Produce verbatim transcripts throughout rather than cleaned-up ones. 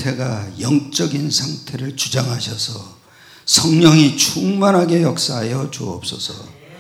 상태가 영적인 상태를 주장하셔서 성령이 충만하게 역사하여 주옵소서.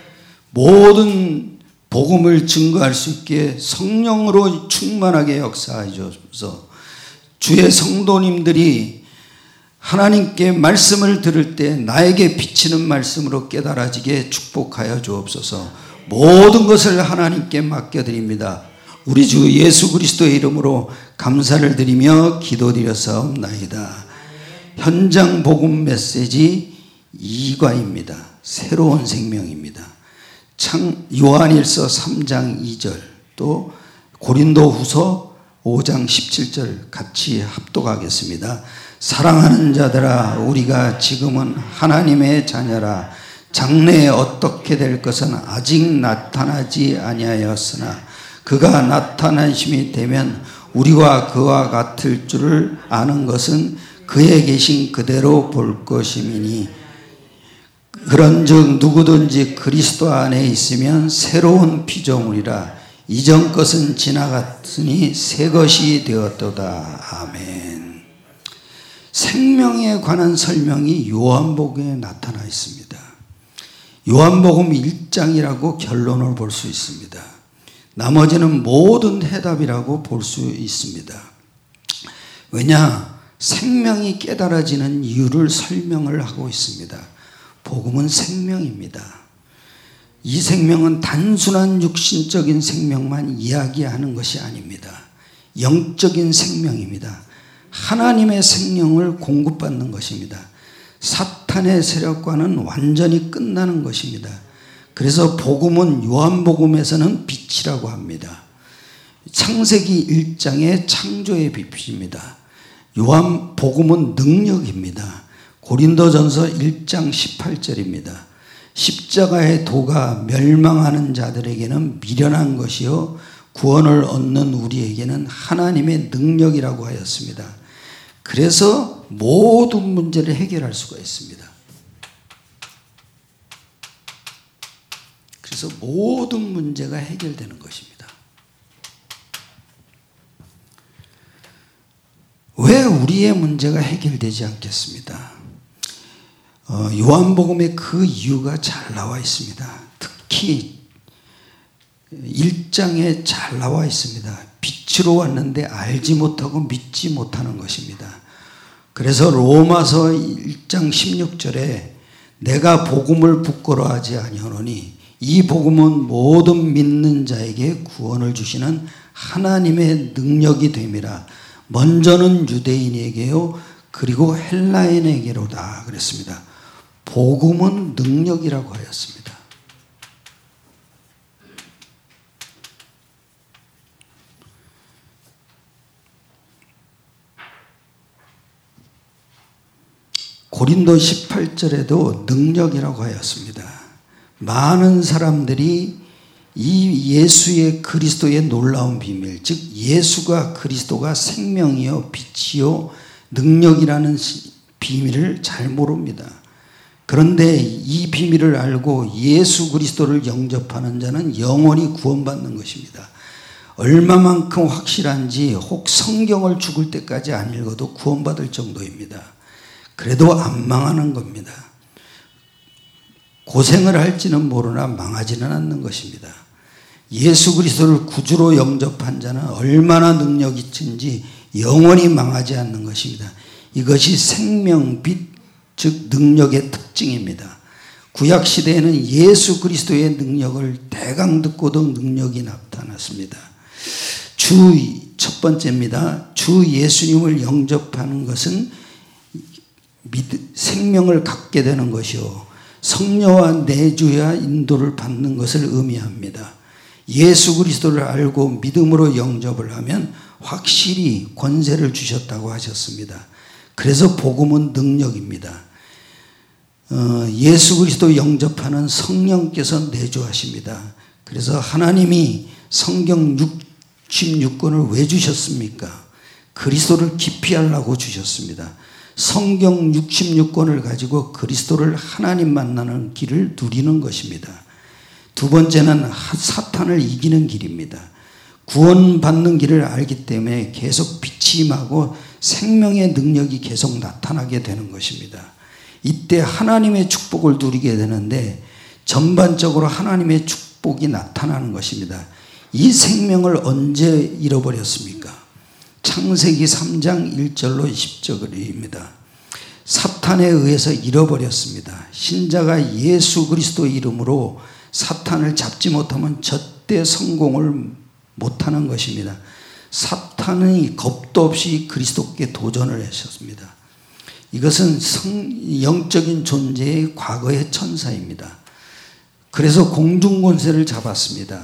모든 복음을 증거할 수 있게 성령으로 충만하게 역사하여 주옵소서. 주의 성도님들이 하나님께 말씀을 들을 때 나에게 비치는 말씀으로 깨달아지게 축복하여 주옵소서. 모든 것을 하나님께 맡겨드립니다. 우리 주 예수 그리스도의 이름으로 감사를 드리며 기도드렸사옵나이다. 현장 복음 메시지 이 과입니다. 새로운 생명입니다. 창 요한일서 삼 장 이 절 또 고린도후서 오 장 십칠 절 같이 합독하겠습니다. 사랑하는 자들아, 우리가 지금은 하나님의 자녀라. 장래에 어떻게 될 것은 아직 나타나지 아니하였으나 그가 나타나심이 되면 우리와 그와 같을 줄을 아는 것은 그에 계신 그대로 볼 것임이니, 그런즉 누구든지 그리스도 안에 있으면 새로운 피조물이라. 이전 것은 지나갔으니 새 것이 되었도다. 아멘. 생명에 관한 설명이 요한복음에 나타나 있습니다. 요한복음 일 장이라고 결론을 볼 수 있습니다. 나머지는 모든 해답이라고 볼 수 있습니다. 왜냐? 생명이 깨달아지는 이유를 설명을 하고 있습니다. 복음은 생명입니다. 이 생명은 단순한 육신적인 생명만 이야기하는 것이 아닙니다. 영적인 생명입니다. 하나님의 생명을 공급받는 것입니다. 사탄의 세력과는 완전히 끝나는 것입니다. 그래서 복음은 요한복음에서는 빛이라고 합니다. 창세기 일 장의 창조의 빛입니다. 요한복음은 능력입니다. 고린도전서 일 장 십팔 절입니다. 십자가의 도가 멸망하는 자들에게는 미련한 것이요 구원을 얻는 우리에게는 하나님의 능력이라고 하였습니다. 그래서 모든 문제를 해결할 수가 있습니다. 그래서 모든 문제가 해결되는 것입니다. 왜 우리의 문제가 해결되지 않겠습니까? 어, 요한복음에 그 이유가 잘 나와 있습니다. 특히 일 장에 잘 나와 있습니다. 빛으로 왔는데 알지 못하고 믿지 못하는 것입니다. 그래서 로마서 일 장 십육 절에 내가 복음을 부끄러워하지 아니하노니 이 복음은 모든 믿는 자에게 구원을 주시는 하나님의 능력이 됨이라. 먼저는 유대인에게요 그리고 헬라인에게로다 그랬습니다. 복음은 능력이라고 하였습니다. 고린도 십팔 절에도 능력이라고 하였습니다. 많은 사람들이 이 예수의 그리스도의 놀라운 비밀, 즉 예수가 그리스도가 생명이요 빛이요 능력이라는 비밀을 잘 모릅니다. 그런데 이 비밀을 알고 예수 그리스도를 영접하는 자는 영원히 구원받는 것입니다. 얼마만큼 확실한지 혹 성경을 죽을 때까지 안 읽어도 구원받을 정도입니다. 그래도 안 망하는 겁니다. 고생을 할지는 모르나 망하지는 않는 것입니다. 예수 그리스도를 구주로 영접한 자는 얼마나 능력이 있든지 영원히 망하지 않는 것입니다. 이것이 생명, 빛, 즉 능력의 특징입니다. 구약시대에는 예수 그리스도의 능력을 대강 듣고도 능력이 나타났습니다. 주 첫 번째입니다. 주 예수님을 영접하는 것은 생명을 갖게 되는 것이요 성령과 내주야 인도를 받는 것을 의미합니다. 예수 그리스도를 알고 믿음으로 영접을 하면 확실히 권세를 주셨다고 하셨습니다. 그래서 복음은 능력입니다. 어, 예수 그리스도 영접하는 성령께서 내주하십니다. 그래서 하나님이 성경 육십육 권을 왜 주셨습니까? 그리스도를 기피하려고 주셨습니다. 성경 육십육 권을 가지고 그리스도를 하나님 만나는 길을 누리는 것입니다. 두 번째는 사탄을 이기는 길입니다. 구원받는 길을 알기 때문에 계속 빛이 임하고 생명의 능력이 계속 나타나게 되는 것입니다. 이때 하나님의 축복을 누리게 되는데 전반적으로 하나님의 축복이 나타나는 것입니다. 이 생명을 언제 잃어버렸습니까? 창세기 삼 장 일 절로 십 절입니다. 사탄에 의해서 잃어버렸습니다. 신자가 예수 그리스도 이름으로 사탄을 잡지 못하면 절대 성공을 못하는 것입니다. 사탄이 겁도 없이 그리스도께 도전을 하셨습니다. 이것은 성, 영적인 존재의 과거의 천사입니다. 그래서 공중권세를 잡았습니다.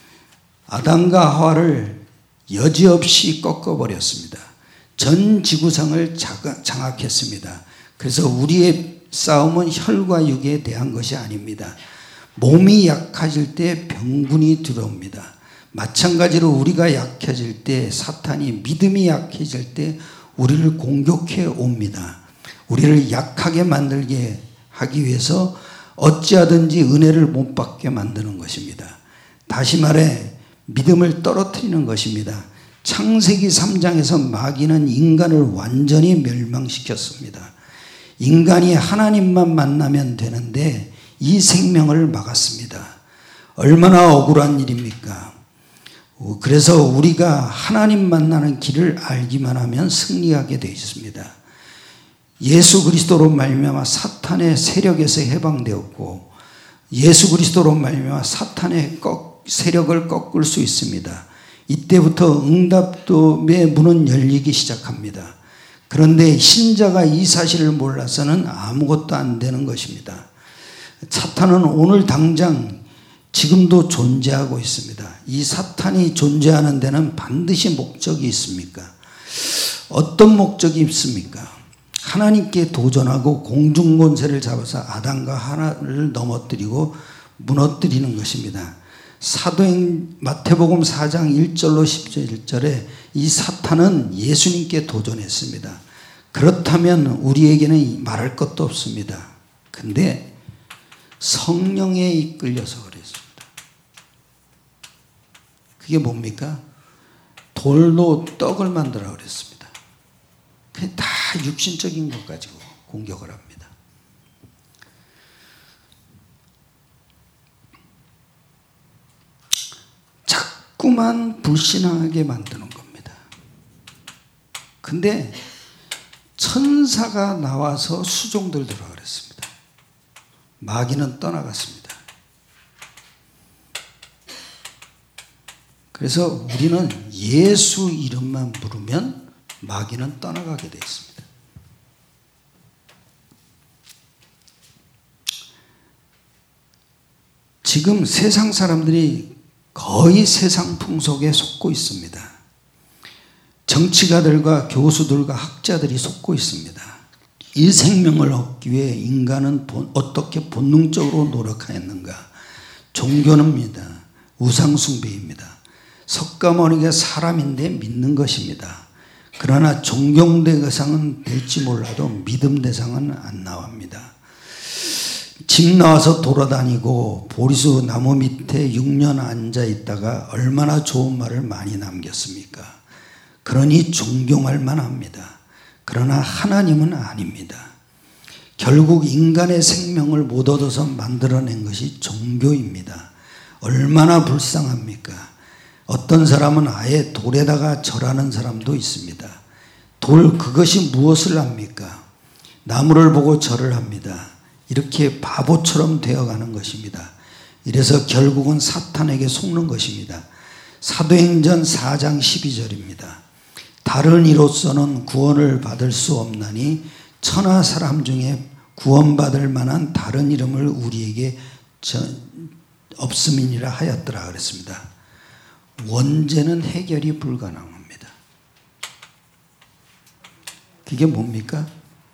아담과 하와를 여지없이 꺾어버렸습니다. 전 지구상을 장악했습니다. 그래서 우리의 싸움은 혈과 육에 대한 것이 아닙니다. 몸이 약해질 때 병군이 들어옵니다. 마찬가지로 우리가 약해질 때 사탄이 믿음이 약해질 때 우리를 공격해 옵니다. 우리를 약하게 만들게 하기 위해서 어찌하든지 은혜를 못 받게 만드는 것입니다. 다시 말해 믿음을 떨어뜨리는 것입니다. 창세기 삼 장에서 마귀는 인간을 완전히 멸망시켰습니다. 인간이 하나님만 만나면 되는데 이 생명을 막았습니다. 얼마나 억울한 일입니까? 그래서 우리가 하나님 만나는 길을 알기만 하면 승리하게 되어 있습니다. 예수 그리스도로 말미암아 사탄의 세력에서 해방되었고 예수 그리스도로 말미암아 사탄의 꺾, 세력을 꺾을 수 있습니다. 이때부터 응답의 문은 열리기 시작합니다. 그런데 신자가 이 사실을 몰라서는 아무것도 안 되는 것입니다. 사탄은 오늘 당장 지금도 존재하고 있습니다. 이 사탄이 존재하는 데는 반드시 목적이 있습니까? 어떤 목적이 있습니까? 하나님께 도전하고 공중권세를 잡아서 아담과 하나를 넘어뜨리고 무너뜨리는 것입니다. 사도행 마태복음 사 장 일 절로 십 절에 이 사탄은 예수님께 도전했습니다. 그렇다면 우리에게는 말할 것도 없습니다. 근데 성령에 이끌려서 그랬습니다. 그게 뭡니까? 돌로 떡을 만들어 그랬습니다. 그게 다 육신적인 것 가지고 공격을 합니다. 자꾸만 불신하게 만드는 겁니다. 근데 천사가 나와서 수종들 들어 그랬습니다. 마귀는 떠나갔습니다. 그래서 우리는 예수 이름만 부르면 마귀는 떠나가게 되어 있습니다. 지금 세상 사람들이 거의 세상 풍속에 속고 있습니다. 정치가들과 교수들과 학자들이 속고 있습니다. 이 생명을 얻기 위해 인간은 본, 어떻게 본능적으로 노력하였는가? 종교는입니다. 우상숭배입니다. 석가모니가 사람인데 믿는 것입니다. 그러나 존경 대상은 될지 몰라도 믿음 대상은 안 나옵니다. 집 나와서 돌아다니고 보리수 나무 밑에 육 년 앉아 있다가 얼마나 좋은 말을 많이 남겼습니까? 그러니 존경할 만합니다. 그러나 하나님은 아닙니다. 결국 인간의 생명을 못 얻어서 만들어낸 것이 종교입니다. 얼마나 불쌍합니까? 어떤 사람은 아예 돌에다가 절하는 사람도 있습니다. 돌 그것이 무엇을 합니까? 나무를 보고 절을 합니다. 이렇게 바보처럼 되어가는 것입니다. 이래서 결국은 사탄에게 속는 것입니다. 사도행전 사 장 십이 절입니다. 다른 이로서는 구원을 받을 수 없나니 천하 사람 중에 구원받을 만한 다른 이름을 우리에게 없음이니라 하였더라 그랬습니다. 원죄는 해결이 불가능합니다. 그게 뭡니까?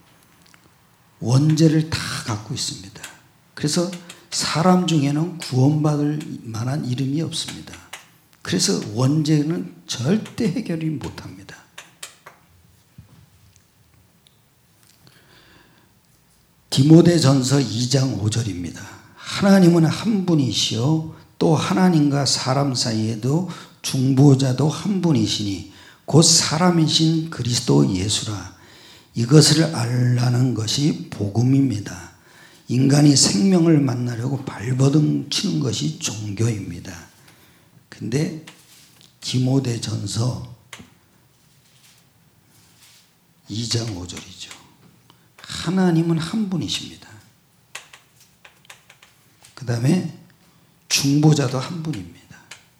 원죄를 다 갖고 있습니다. 그래서 사람 중에는 구원받을 만한 이름이 없습니다. 그래서 원죄는 절대 해결이 못합니다. 디모데전서 이 장 오 절입니다. 하나님은 한 분이시요 또 하나님과 사람 사이에도 중보자도 한 분이시니 곧 사람이신 그리스도 예수라. 이것을 알라는 것이 복음입니다. 인간이 생명을 만나려고 발버둥 치는 것이 종교입니다. 근데 디모데전서 이 장 오 절이죠. 하나님은 한 분이십니다. 그 다음에 중보자도 한 분입니다.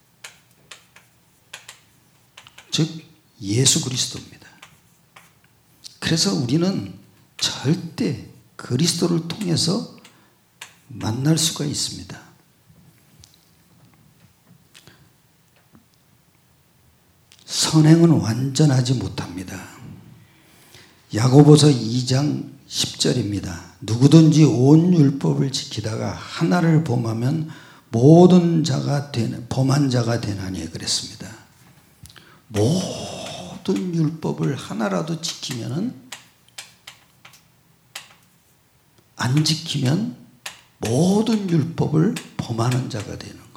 즉 예수 그리스도입니다. 그래서 우리는 절대 그리스도를 통해서 만날 수가 있습니다. 선행은 완전하지 못합니다. 야고보서 이 장 십 절입니다. 누구든지 온 율법을 지키다가 하나를 범하면 모든 자가 되는 범한 자가 되나니 그랬습니다. 모든 율법을 하나라도 지키면은 안 지키면 모든 율법을 범하는 자가 되는 겁니다.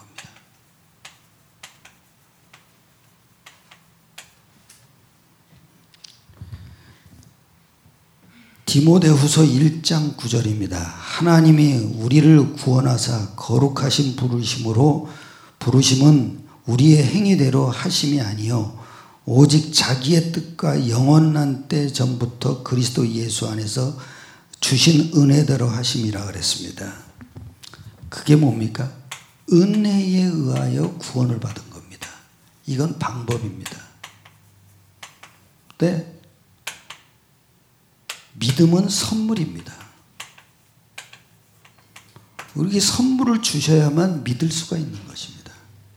디모데후서 일 장 구 절입니다. 하나님이 우리를 구원하사 거룩하신 부르심으로 부르심은 우리의 행위대로 하심이 아니요 오직 자기의 뜻과 영원한 때 전부터 그리스도 예수 안에서 주신 은혜대로 하심이라 그랬습니다. 그게 뭡니까? 은혜에 의하여 구원을 받은 겁니다. 이건 방법입니다. 네. 믿음은 선물입니다. 우리에게 선물을 주셔야만 믿을 수가 있는 것입니다.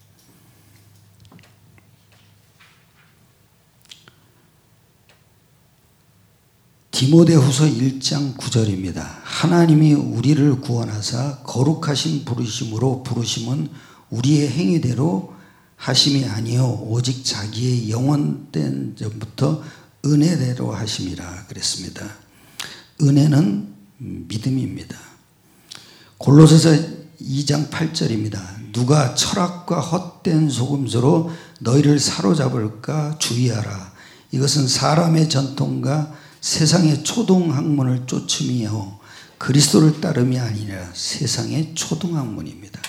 디모데후서 일 장 구 절입니다. 하나님이 우리를 구원하사 거룩하신 부르심으로 부르심은 우리의 행위대로 하심이 아니요 오직 자기의 영원된 전부터 은혜대로 하심이라 그랬습니다. 은혜는 믿음입니다. 골로새서 이 장 팔 절입니다. 누가 철학과 헛된 속임수로 너희를 사로잡을까 주의하라. 이것은 사람의 전통과 세상의 초등학문을 쫓음이요 그리스도를 따름이 아니라 세상의 초등학문입니다.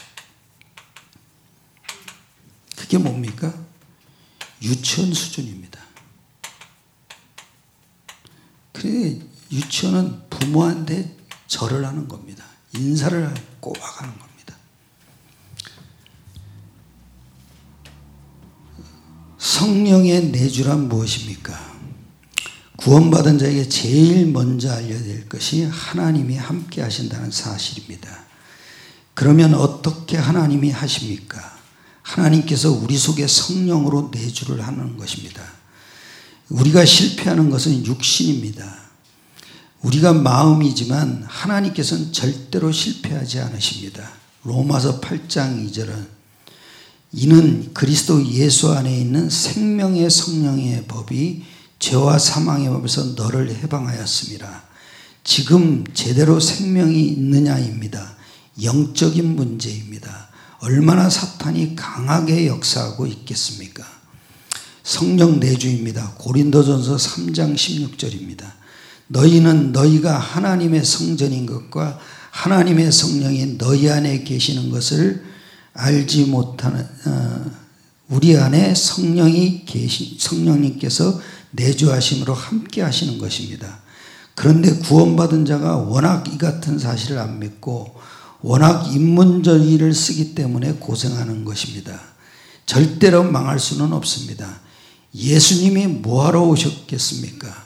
그게 뭡니까? 유치원 수준입니다. 그래 유치원은 부모한테 절을 하는 겁니다. 인사를 꼬박하는 겁니다. 성령의 내주란 무엇입니까? 구원받은 자에게 제일 먼저 알려야 될 것이 하나님이 함께 하신다는 사실입니다. 그러면 어떻게 하나님이 하십니까? 하나님께서 우리 속에 성령으로 내주를 하는 것입니다. 우리가 실패하는 것은 육신입니다. 우리가 마음이지만 하나님께서는 절대로 실패하지 않으십니다. 로마서 팔 장 이 절은 이는 그리스도 예수 안에 있는 생명의 성령의 법이 죄와 사망의 법에서 너를 해방하였습니다. 지금 제대로 생명이 있느냐입니다. 영적인 문제입니다. 얼마나 사탄이 강하게 역사하고 있겠습니까? 성령 내주입니다. 고린도전서 삼 장 십육 절입니다. 너희는 너희가 하나님의 성전인 것과 하나님의 성령이 너희 안에 계시는 것을 알지 못하는 어, 우리 안에 성령이 계시 성령님께서 내주하심으로 함께 하시는 것입니다. 그런데 구원받은 자가 워낙 이 같은 사실을 안 믿고 워낙 인문저의를 쓰기 때문에 고생하는 것입니다. 절대로 망할 수는 없습니다. 예수님이 뭐하러 오셨겠습니까?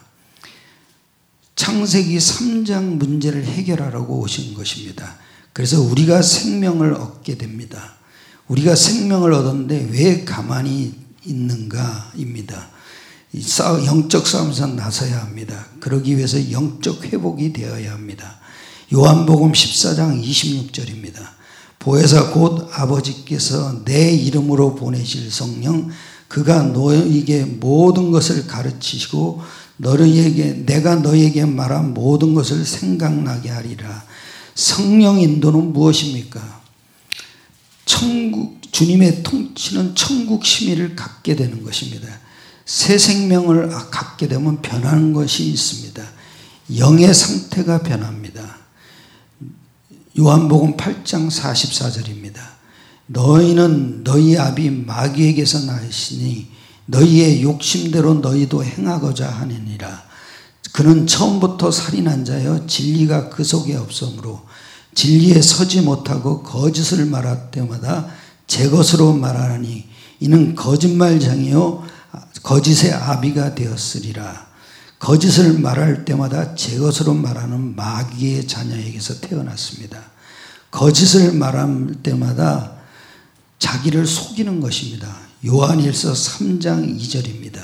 창세기 삼 장 문제를 해결하라고 오신 것입니다. 그래서 우리가 생명을 얻게 됩니다. 우리가 생명을 얻었는데 왜 가만히 있는가입니다. 영적 싸움에서 나서야 합니다. 그러기 위해서 영적 회복이 되어야 합니다. 요한복음 십사 장 이십육 절입니다. 보혜사 곧 아버지께서 내 이름으로 보내실 성령 그가 너에게 모든 것을 가르치시고 너희에게 내가 너희에게 말한 모든 것을 생각나게 하리라. 성령 인도는 무엇입니까? 천국 주님의 통치는 천국 심의를 갖게 되는 것입니다. 새 생명을 갖게 되면 변하는 것이 있습니다. 영의 상태가 변합니다. 요한복음 팔 장 사십사 절입니다. 너희는 너희 아비 마귀에게서 나으시니 너희의 욕심대로 너희도 행하고자 하느니라. 그는 처음부터 살인한 자여 진리가 그 속에 없으므로 진리에 서지 못하고 거짓을 말할 때마다 제 것으로 말하니 이는 거짓말장이요 거짓의 아비가 되었으리라. 거짓을 말할 때마다 제 것으로 말하는 마귀의 자녀에게서 태어났습니다. 거짓을 말할 때마다 자기를 속이는 것입니다. 요한일서 삼 장 이 절입니다.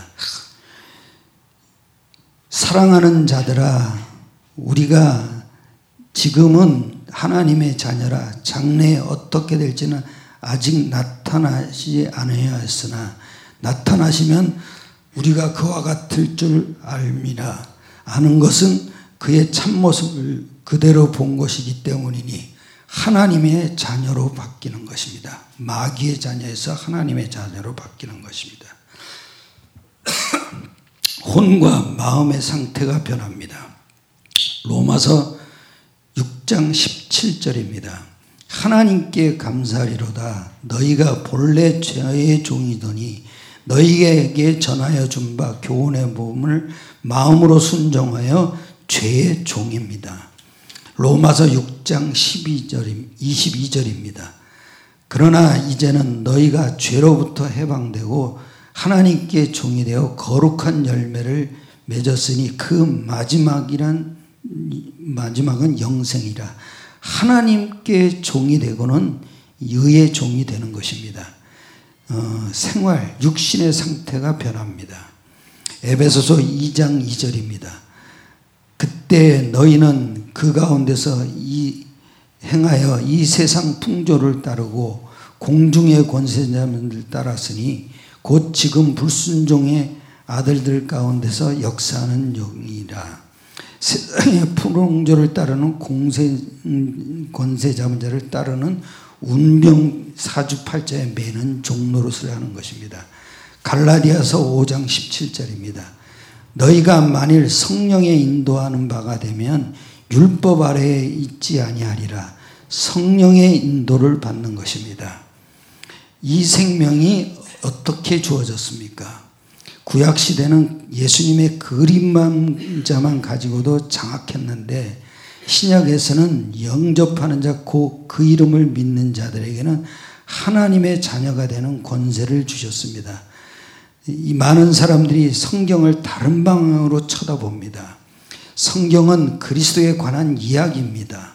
사랑하는 자들아, 우리가 지금은 하나님의 자녀라. 장래에 어떻게 될지는 아직 나타나지 않아야 했으나 나타나시면 우리가 그와 같을 줄 알미라. 아는 것은 그의 참모습을 그대로 본 것이기 때문이니 하나님의 자녀로 바뀌는 것입니다. 마귀의 자녀에서 하나님의 자녀로 바뀌는 것입니다. 혼과 마음의 상태가 변합니다. 로마서 육 장 십칠 절입니다. 하나님께 감사하리로다. 너희가 본래 죄의 종이더니 너희에게 전하여 준 바 교훈의 몸을 마음으로 순종하여 죄의 종입니다. 로마서 육 장 십이 절, 이십이 절입니다. 그러나 이제는 너희가 죄로부터 해방되고 하나님께 종이 되어 거룩한 열매를 맺었으니 그 마지막이란 마지막은 영생이라. 하나님께 종이 되고는 의의 종이 되는 것입니다. 어, 생활, 육신의 상태가 변합니다. 에베소서 이 장 이 절입니다. 그때 너희는 그 가운데서 이 행하여 이 세상 풍조를 따르고 공중의 권세자들을 따랐으니 곧 지금 불순종의 아들들 가운데서 역사하는 영이라. 세상의 풍조를 따르는 공세, 권세자들을 따르는 운명 사주팔자에 매는 종노릇을 하는 것입니다. 갈라디아서 오 장 십칠 절입니다. 너희가 만일 성령의 인도하는 바가 되면 율법 아래에 있지 아니하리라. 성령의 인도를 받는 것입니다. 이 생명이 어떻게 주어졌습니까? 구약시대는 예수님의 그림자만 가지고도 장악했는데 신약에서는 영접하는 자, 곧 그 이름을 믿는 자들에게는 하나님의 자녀가 되는 권세를 주셨습니다. 이 많은 사람들이 성경을 다른 방향으로 쳐다봅니다. 성경은 그리스도에 관한 이야기입니다.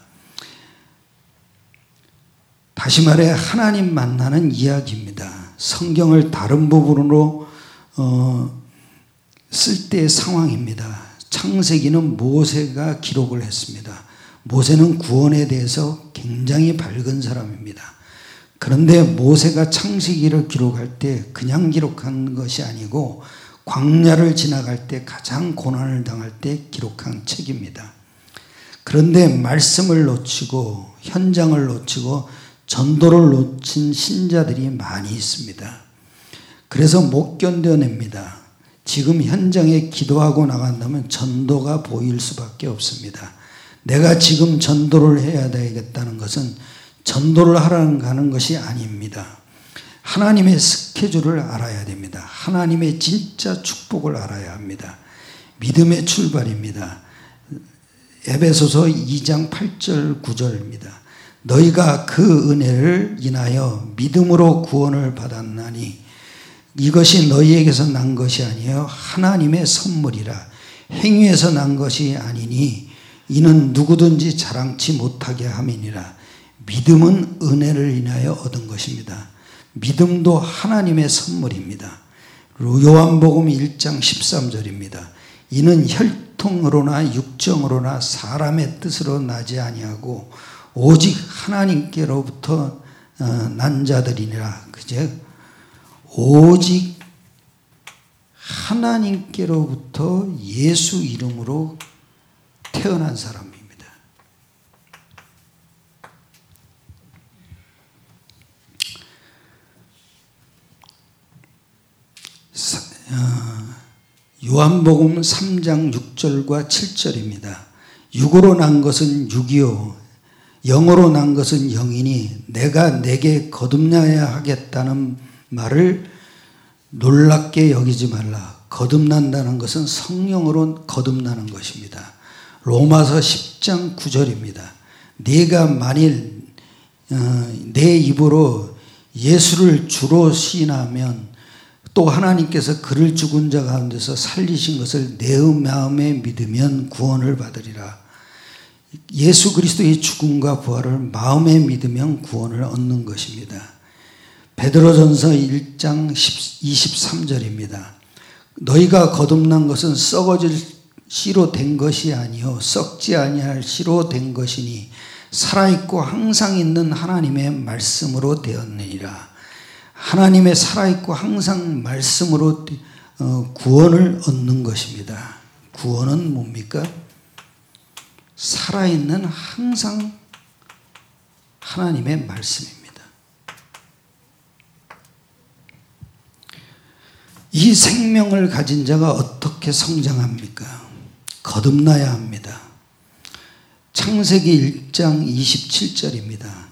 다시 말해 하나님 만나는 이야기입니다. 성경을 다른 부분으로 어, 쓸 때의 상황입니다. 창세기는 모세가 기록을 했습니다. 모세는 구원에 대해서 굉장히 밝은 사람입니다. 그런데 모세가 창세기를 기록할 때 그냥 기록한 것이 아니고 광야를 지나갈 때 가장 고난을 당할 때 기록한 책입니다. 그런데 말씀을 놓치고 현장을 놓치고 전도를 놓친 신자들이 많이 있습니다. 그래서 못 견뎌냅니다. 지금 현장에 기도하고 나간다면 전도가 보일 수밖에 없습니다. 내가 지금 전도를 해야 되겠다는 것은 전도를 하러 가는 것이 아닙니다. 하나님의 스케줄을 알아야 됩니다. 하나님의 진짜 축복을 알아야 합니다. 믿음의 출발입니다. 에베소서 이 장 팔 절 구 절입니다. 너희가 그 은혜를 인하여 믿음으로 구원을 받았나니 이것이 너희에게서 난 것이 아니요 하나님의 선물이라. 행위에서 난 것이 아니니 이는 누구든지 자랑치 못하게 함이니라. 믿음은 은혜를 인하여 얻은 것입니다. 믿음도 하나님의 선물입니다. 요한복음 일 장 십삼 절입니다. 이는 혈통으로나 육정으로나 사람의 뜻으로 나지 아니하고 오직 하나님께로부터 난 자들이니라. 그제 오직 하나님께로부터 예수 이름으로 태어난 사람입니다. 요한복음 삼 장 육 절과 칠 절입니다. 육으로 난 것은 육이요 영으로 난 것은 영이니 내가 내게 거듭나야 하겠다는 말을 놀랍게 여기지 말라. 거듭난다는 것은 성령으로 거듭나는 것입니다. 로마서 십 장 구 절입니다. 네가 만일 어, 내 입으로 예수를 주로 시인하면 또 하나님께서 그를 죽은 자 가운데서 살리신 것을 내 마음에 믿으면 구원을 받으리라. 예수 그리스도의 죽음과 부활을 마음에 믿으면 구원을 얻는 것입니다. 베드로전서 일 장 이십삼 절입니다. 너희가 거듭난 것은 썩어질 씨로 된 것이 아니요 썩지 아니할 씨로 된 것이니 살아있고 항상 있는 하나님의 말씀으로 되었느니라. 하나님의 살아있고 항상 말씀으로 구원을 얻는 것입니다. 구원은 뭡니까? 살아있는 항상 하나님의 말씀입니다. 이 생명을 가진 자가 어떻게 성장합니까? 거듭나야 합니다. 창세기 일 장 이십칠 절입니다.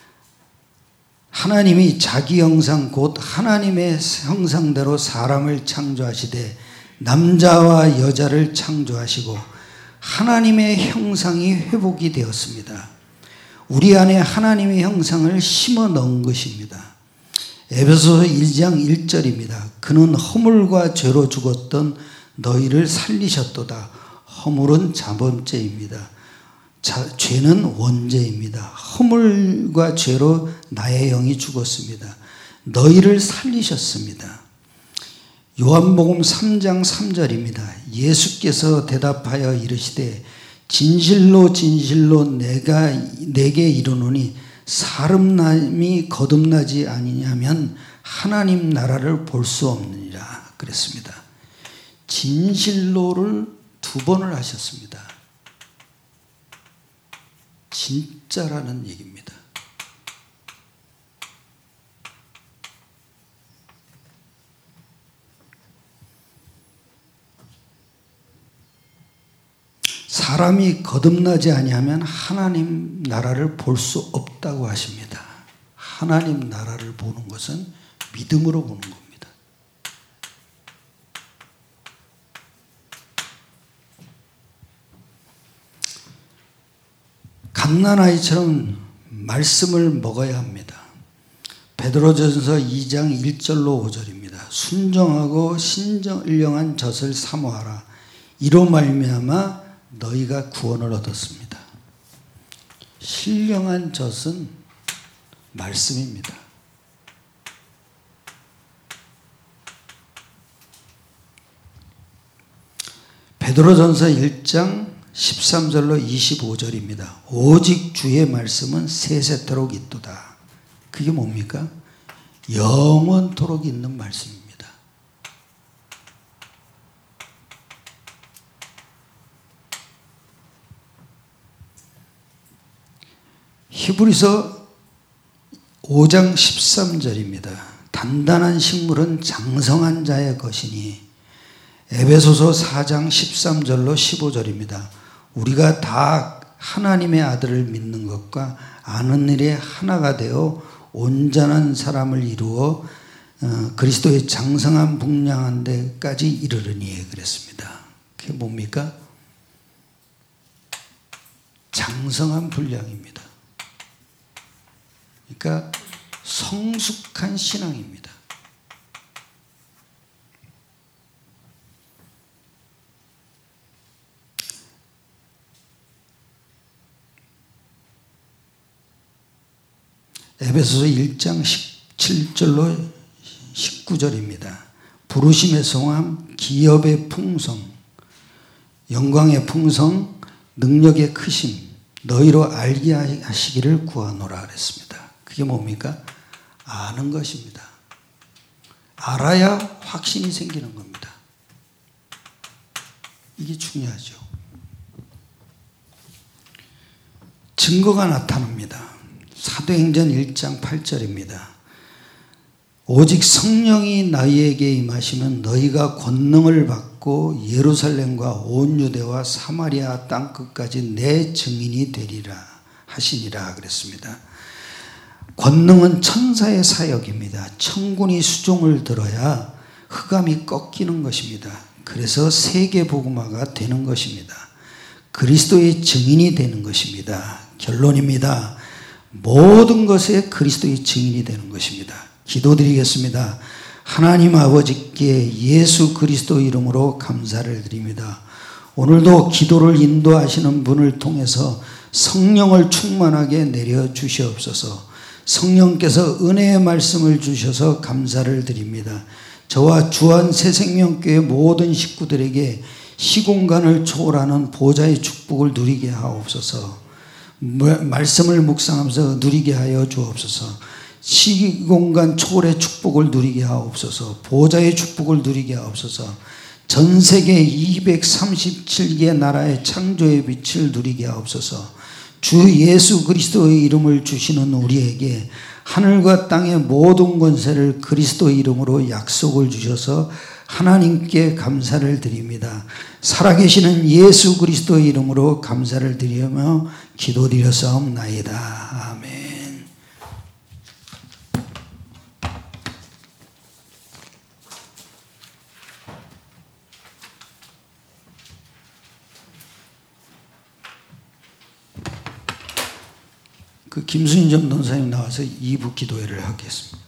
하나님이 자기 형상 곧 하나님의 형상대로 사람을 창조하시되 남자와 여자를 창조하시고 하나님의 형상이 회복이 되었습니다. 우리 안에 하나님의 형상을 심어 넣은 것입니다. 에베소서 일 장 일 절입니다. 그는 허물과 죄로 죽었던 너희를 살리셨도다. 허물은 자범죄입니다. 자, 죄는 원죄입니다. 허물과 죄로 나의 영이 죽었습니다. 너희를 살리셨습니다. 요한복음 삼 장 삼 절입니다. 예수께서 대답하여 이르시되 진실로 진실로 내가 내게 이르노니 사람이 거듭나지 아니냐면 하나님 나라를 볼 수 없느니라 그랬습니다. 진실로를 두 번을 하셨습니다. 진짜라는 얘기입니다. 사람이 거듭나지 아니하면 하나님 나라를 볼 수 없다고 하십니다. 하나님 나라를 보는 것은 믿음으로 보는 겁니다. 갓난아이처럼 말씀을 먹어야 합니다. 베드로전서 이 장 일 절로 오 절입니다. 순정하고 신령한 젖을 사모하라. 이로 말미암아 너희가 구원을 얻었습니다. 신령한 젖은 말씀입니다. 베드로전서 일 장 십삼 절로 이십오 절입니다. 오직 주의 말씀은 세세토록 있도다. 그게 뭡니까? 영원토록 있는 말씀입니다. 히브리서 오 장 십삼 절입니다. 단단한 식물은 장성한 자의 것이니 에베소서 사 장 십삼 절로 십오 절입니다. 우리가 다 하나님의 아들을 믿는 것과 아는 일에 하나가 되어 온전한 사람을 이루어 어, 그리스도의 장성한 분량한 데까지 이르르니 그랬습니다. 그게 뭡니까? 장성한 분량입니다. 그러니까 성숙한 신앙입니다. 에베소서 일 장 십칠 절로 십구 절입니다. 부르심의 성함, 기업의 풍성, 영광의 풍성, 능력의 크심, 너희로 알게 하시기를 구하노라 그랬습니다. 그게 뭡니까? 아는 것입니다. 알아야 확신이 생기는 겁니다. 이게 중요하죠. 증거가 나타납니다. 사도행전 일 장 팔 절입니다. 오직 성령이 너희에게 임하시면 너희가 권능을 받고 예루살렘과 온 유대와 사마리아 땅끝까지 내 증인이 되리라 하시니라 그랬습니다. 권능은 천사의 사역입니다. 천군이 수종을 들어야 흑암이 꺾이는 것입니다. 그래서 세계복음화가 되는 것입니다. 그리스도의 증인이 되는 것입니다. 결론입니다. 모든 것에 그리스도의 증인이 되는 것입니다. 기도드리겠습니다. 하나님 아버지께 예수 그리스도 이름으로 감사를 드립니다. 오늘도 기도를 인도하시는 분을 통해서 성령을 충만하게 내려주시옵소서. 성령께서 은혜의 말씀을 주셔서 감사를 드립니다. 저와 주한 새생명교회 모든 식구들에게 시공간을 초월하는 보좌의 축복을 누리게 하옵소서. 말씀을 묵상하면서 누리게 하여 주옵소서. 시공간 초월의 축복을 누리게 하옵소서. 보좌의 축복을 누리게 하옵소서. 전 세계 이백삼십칠 개 나라의 창조의 빛을 누리게 하옵소서. 주 예수 그리스도의 이름을 주시는 우리에게 하늘과 땅의 모든 권세를 그리스도의 이름으로 약속을 주셔서 하나님께 감사를 드립니다. 살아계시는 예수 그리스도의 이름으로 감사를 드리며 기도드렸사옵나이다. 아멘. 그 김순희 전도사님 나와서 이 부 기도회를 하겠습니다.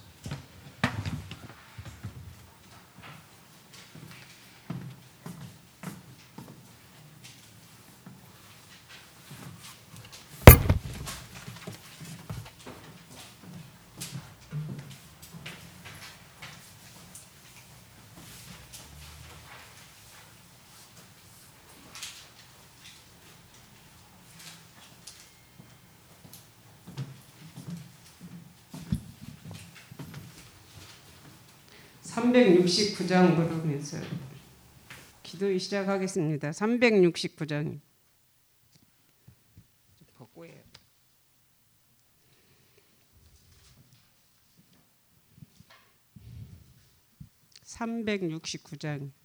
삼백육십구 장 부르면서 기도 시작하겠습니다. 삼백육십구 장 벗고 해요. 삼백육십구 장